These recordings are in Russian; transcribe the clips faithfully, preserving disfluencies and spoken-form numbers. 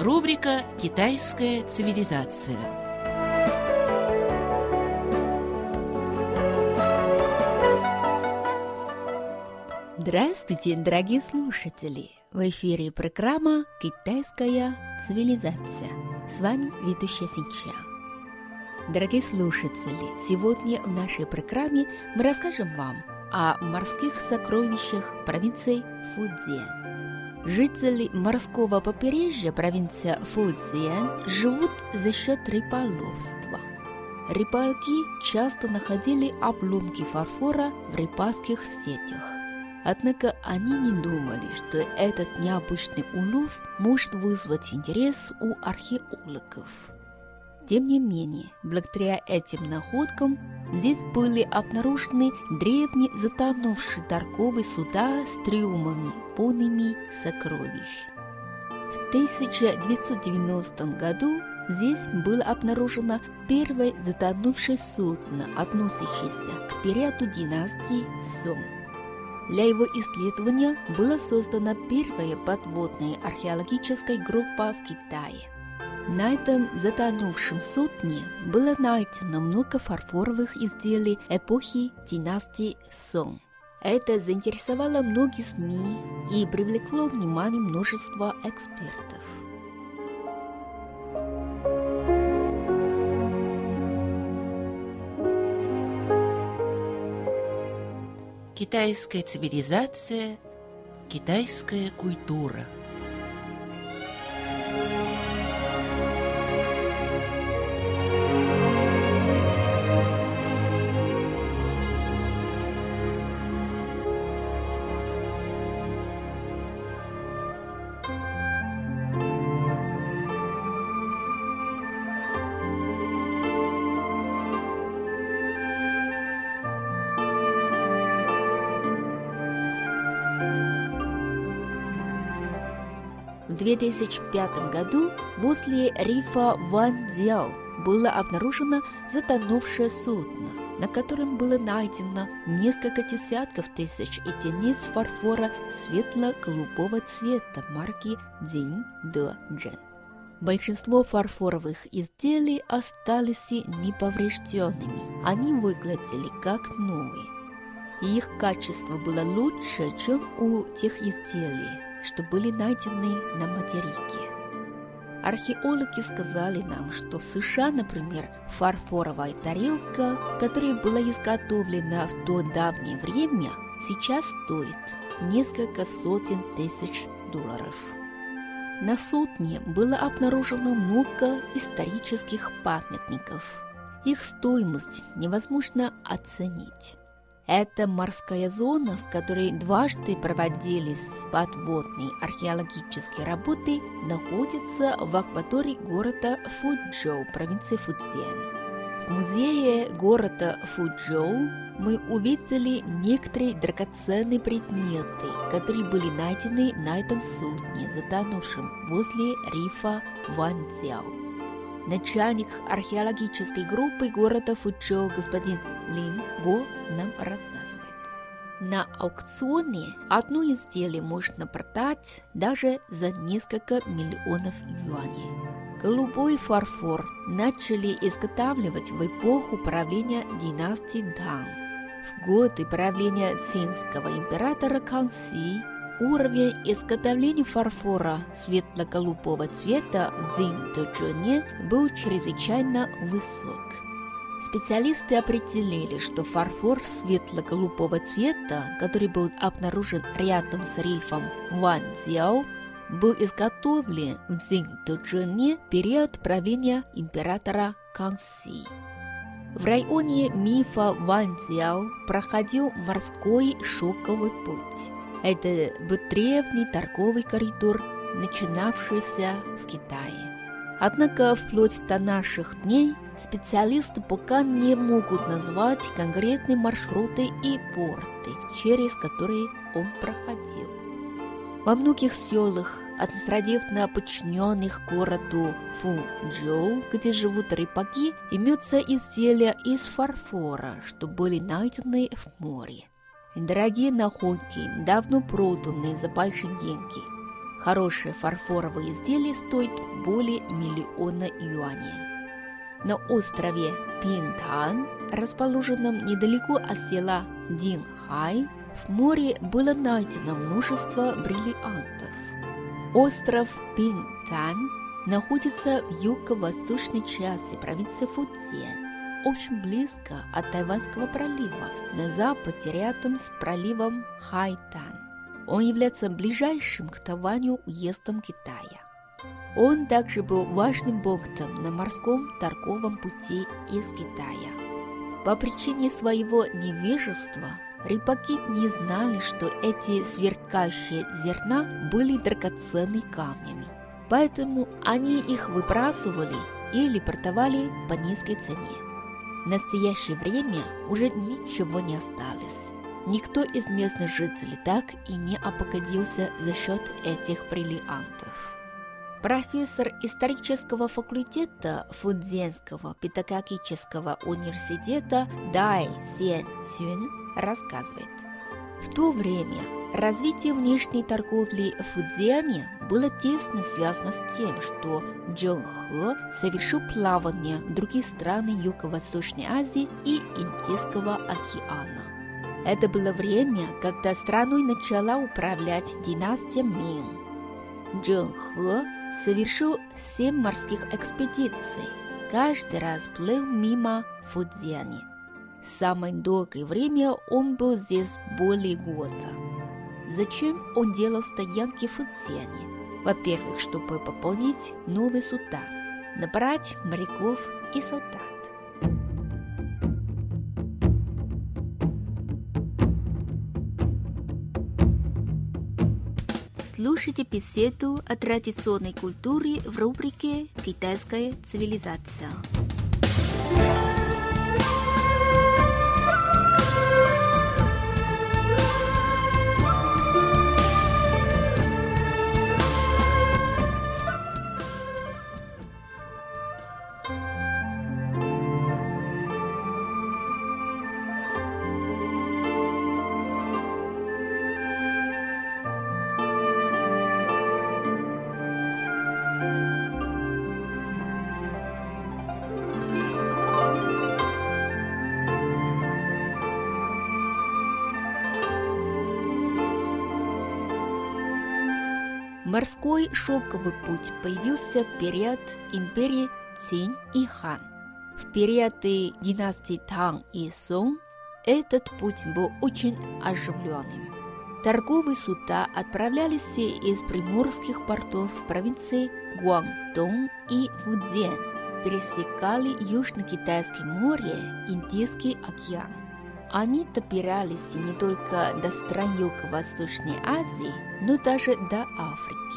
Рубрика «Китайская цивилизация». Здравствуйте, дорогие слушатели! В эфире программа «Китайская цивилизация». С вами ведущая Синчан. Дорогие слушатели, сегодня в нашей программе мы расскажем вам о морских сокровищах провинции Фуцзянь. Жители морского побережья провинции Фуцзянь живут за счет рыболовства. Рыбаки часто находили обломки фарфора в рыбацких сетях. Однако они не думали, что этот необычный улов может вызвать интерес у археологов. Тем не менее, благодаря этим находкам здесь были обнаружены древние затонувшие торговые суда с трюмами, полными сокровищ. В тысяча девятьсот девяностом году здесь было обнаружено первое затонувшее судно, относящееся к периоду династии Сong. Для его исследования была создана первая подводная археологическая группа в Китае. На этом затонувшем судне было найдено много фарфоровых изделий эпохи династии Сong. Это заинтересовало многие СМИ и привлекло внимание множества экспертов. Китайская цивилизация, китайская культура. В две тысячи пятом году возле рифа Ваньцзяо было обнаружено затонувшее судно, на котором было найдено несколько десятков тысяч единиц фарфора светло-голубого цвета марки Цзинь Де Джен. Большинство фарфоровых изделий остались неповрежденными, они выглядели как новые. Их качество было лучше, чем у тех изделий, что были найдены на материке. Археологи сказали нам, что в США, например, фарфоровая тарелка, которая была изготовлена в то давнее время, сейчас стоит несколько сотен тысяч долларов. На судне было обнаружено много исторических памятников. Их стоимость невозможно оценить. Это морская зона, в которой дважды проводились подводные археологические работы, находится в акватории города Фучжоу, провинции Фуцзянь. В музее города Фучжоу мы увидели некоторые драгоценные предметы, которые были найдены на этом судне, затонувшем возле рифа Ваньцзяо. Начальник археологической группы города Фучжоу господин Лин Го нам рассказывает. На аукционе одно изделие можно продать даже за несколько миллионов юаней. Голубой фарфор начали изготавливать в эпоху правления династии Тang. В годы правления цинского императора Канси уровень изготовления фарфора светло-голубого цвета в Цзиньдэчжэне был чрезвычайно высок. Специалисты определили, что фарфор светло-голубого цвета, который был обнаружен рядом с рифом Ваньцзяо, был изготовлен в Цзиньдэчжэне в период правления императора Канси. В районе мифа Ваньцзяо проходил морской шелковый путь. Это был древний торговый коридор, начинавшийся в Китае. Однако вплоть до наших дней специалисты пока не могут назвать конкретные маршруты и порты, через которые он проходил. Во многих селах, административно подчиненных городу Фучжоу, где живут рыбаки, имеются изделия из фарфора, что были найдены в море. Дорогие находки, давно проданные за большие деньги. Хорошее фарфоровое изделие стоит более миллиона юаней. На острове Пинтан, расположенном недалеко от села Динхай, в море было найдено множество бриллиантов. Остров Пинтан находится в юго-восточной части провинции Фуцзянь, очень близко от Тайванского пролива, на западе рядом с проливом Хайтан. Он является ближайшим к Тайваню уездом Китая. Он также был важным пунктом на морском торговом пути из Китая. По причине своего невежества рыбаки не знали, что эти сверкающие зерна были драгоценными камнями. Поэтому они их выбрасывали или продавали по низкой цене. В настоящее время уже ничего не осталось. Никто из местных жителей так и не обогатился за счет этих бриллиантов. Профессор исторического факультета Фудзянского педагогического университета Дай Сен Цюн рассказывает: в то время развитие внешней торговли в Фудзяне было тесно связано с тем, что Чжэн Хэ совершил плавание в другие страны Юго-Восточной Азии и Индийского океана. Это было время, когда страной начала управлять династия Мин. Чжэн Хэ совершил семь морских экспедиций, каждый раз плыл мимо Фудзяни. Самое долгое время он был здесь более года. Зачем он делал стоянки в Фудзяне? Во-первых, чтобы пополнить новые суда, набрать моряков и солдат. Слушайте беседу о традиционной культуре в рубрике «Китайская цивилизация». Морской шелковый путь появился в период империи Цинь и Хан. В периоды династий Тang и Сong этот путь был очень оживленным. Торговые суда отправлялись из приморских портов в провинции Гуандong и Фудзянь, пересекали Южно-Китайское море, Индийский океан. Они добирались не только до стран Юго-Восточной Азии, но даже до Африки.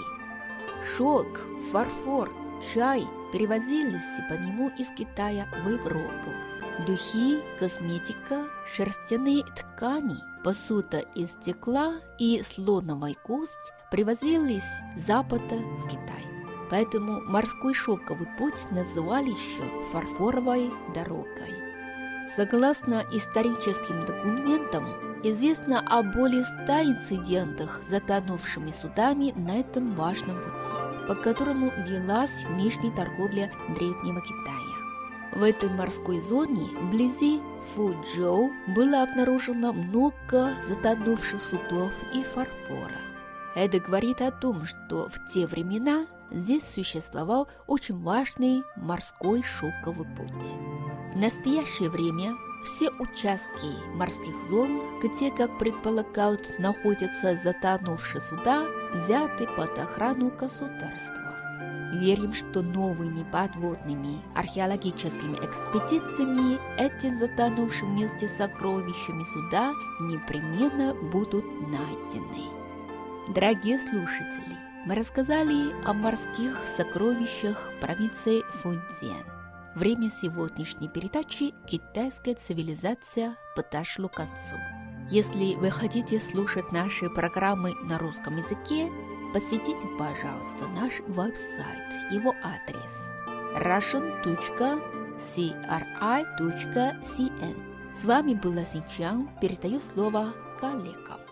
Шелк, фарфор, чай перевозились по нему из Китая в Европу. Духи, косметика, шерстяные ткани, посуда из стекла и слоновая кость привозились с запада в Китай. Поэтому морской шелковый путь называли еще фарфоровой дорогой. Согласно историческим документам, известно о более ста инцидентах с затонувшими судами на этом важном пути, по которому велась внешняя торговля Древнего Китая. В этой морской зоне, вблизи Фучжоу, было обнаружено много затонувших судов и фарфора. Это говорит о том, что в те времена здесь существовал очень важный морской шелковый путь. В настоящее время все участки морских зон, где, как предполагают, находятся затонувшие суда, взяты под охрану государства. Верим, что новыми подводными археологическими экспедициями эти затонувшие вместе с сокровищами суда непременно будут найдены. Дорогие слушатели, мы рассказали о морских сокровищах провинции Фудзянь. Время сегодняшней передачи «Китайская цивилизация» подошло к концу. Если вы хотите слушать наши программы на русском языке, посетите, пожалуйста, наш веб-сайт. Его адрес russian точка cri точка cn. С вами была Синчан. Передаю слово коллегам.